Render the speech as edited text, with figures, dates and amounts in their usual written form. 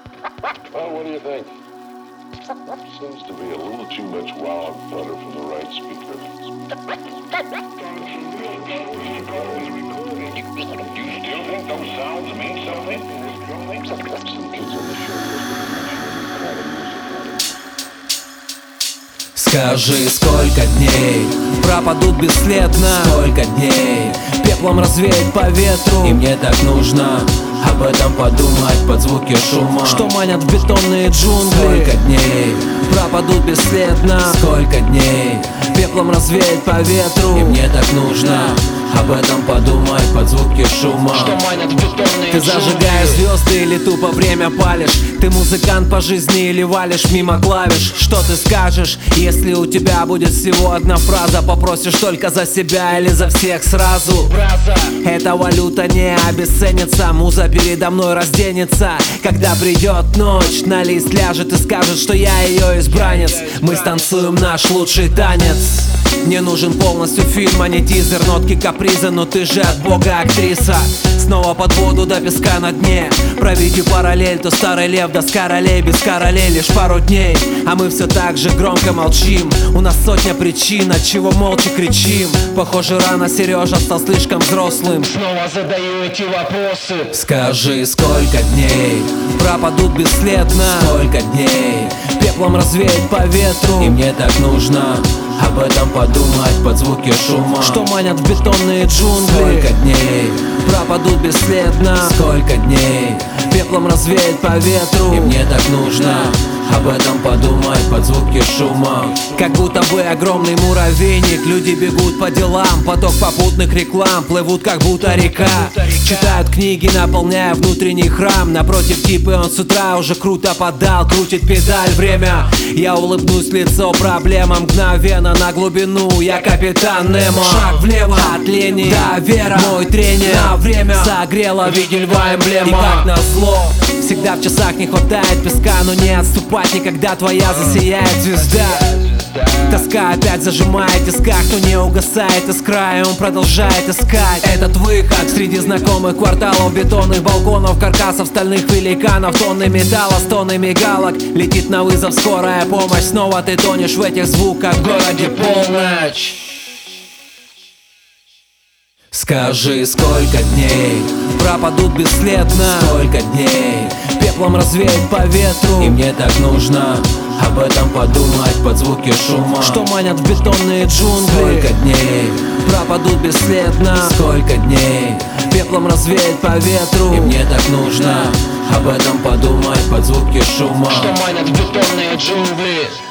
Well, what do you think? Seems to be a little too much wild butter from the right speaker. You still think those sounds mean something? Some kids on the show Скажи, сколько дней пропадут бесследно? Сколько дней пеплом развеять по ветру? И мне так нужно об этом подумать под звуки шума, что манят в бетонные джунгли. Сколько дней пропадут бесследно? Сколько дней пеплом развеять по ветру? И мне так нужно об этом подумать под звуки шума, что манят в бетонные джунгли. Ты зажигаешь звезды или тупо время палишь? Ты музыкант по жизни или валишь мимо клавиш? Что ты скажешь, если у тебя будет всего одна фраза? Попросишь только за себя или за всех сразу? Эта валюта не обесценится, муза передо мной разденется. Когда придет ночь, на лист ляжет и скажет, что я ее избранец. Мы станцуем наш лучший танец. Мне нужен полностью фильм, а не тизер. Нотки каприза, но ты же от бога актриса. Снова под воду до песка на дне. Проведи параллель, то старый лев до королей. Без королей лишь пару дней, а мы все так же громко молчим. У нас сотня причин, от чего молча кричим. Похоже, рано Сережа стал слишком взрослым. Снова задаю эти вопросы. Скажи, сколько дней пропадут бесследно? Сколько дней пеплом развеять по ветру? И мне так нужно об этом подумать под звуки шума, что манят в бетонные джунгли. Сколько дней пропадут бесследно? Сколько дней пеплом развеять по ветру? И мне так нужно об этом подумать под звуки шума. Как будто бы огромный муравейник. Люди бегут по делам, поток попутных реклам плывут, как будто река. Читают книги, наполняя внутренний храм. Напротив типы, он с утра уже круто подал, крутит педаль, время. Я улыбнусь, лицо проблема мгновенно на глубину. Я капитан Немо. Шаг влево от лени до вера. Мой тренер на время согрела в виде льва эмблема. И как назло, всегда в часах не хватает песка, но не отступать никогда, твоя засияет звезда. Тоска опять зажимает в тисках, но не угасает искра, и он продолжает искать этот выход среди знакомых кварталов, бетонных балконов, каркасов, стальных великанов, тонны металла, стоны мигалок. Летит на вызов скорая помощь, снова ты тонешь в этих звуках, в городе полночь. Скажи, сколько дней пропадут бесследно? Сколько дней пеплом развеять по ветру? И мне так нужно об этом подумать под звуки шума, что манят в бетонные джунгли. Сколько дней пропадут бесследно? Сколько дней пеплом развеять по ветру? И мне так нужно об этом подумать под звуки шума, что манят в бетонные джунгли.